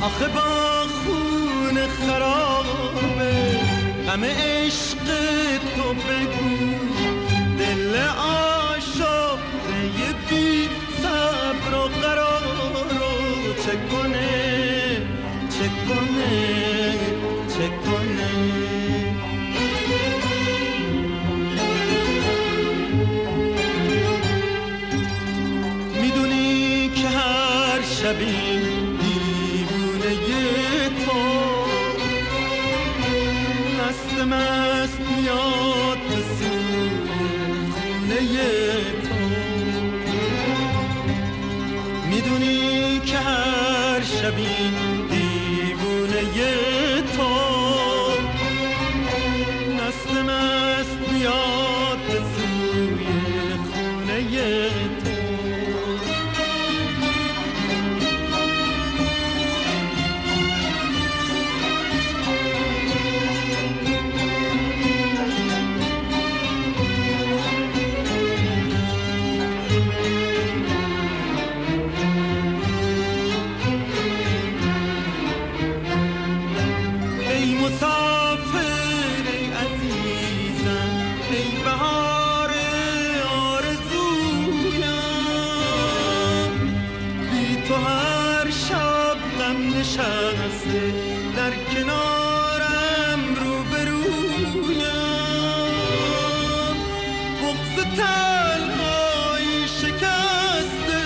آخه با خون خرابه غم عشق تو بگو دل آشفته بی صبر و قرار رو چه کنه چه کنه چه کنه. میدونی که هر شبی مست میاد به سوی خونه تو. میدونی که هر شبی دیوونه تو مست میاد به سوی خونه تو. نشسته در کنارم روبرویم بغض تنهایی شکسته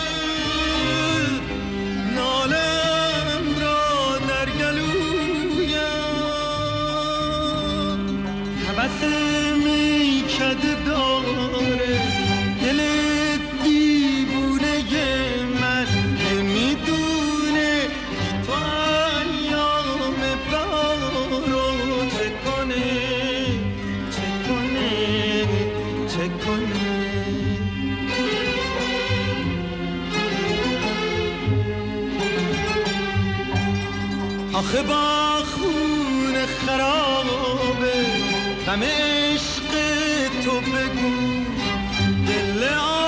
نالم را در گلویم هوس میکده داره دل دیوونه من نمیدونه تو ایام بهار رو چه کنه چه کنه چه کنه. آخه با خون خرابه غم عشق تو بگو دل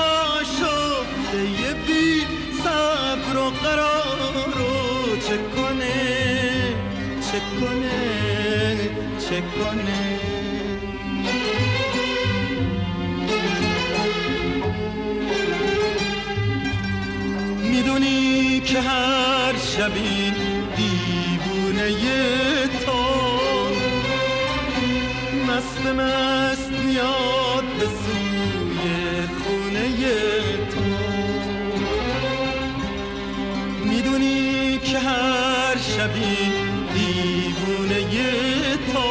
آشفته بی صبر و قرار رو چه کنه چه کنه چه کنه. میدونی که هر شبی دیوونه تو مست میاد به سوی خونه تو. میدونی که هر شبی دیوونه تو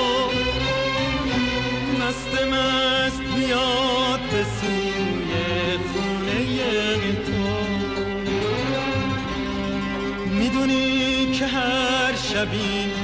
مست میاد به سوی خونه تو. میدونی که هر شبی